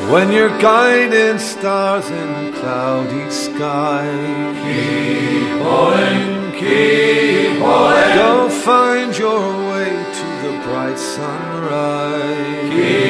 when you're guiding stars in a cloudy sky. Keep pulling, keep pulling. Go find your way to the bright sunrise.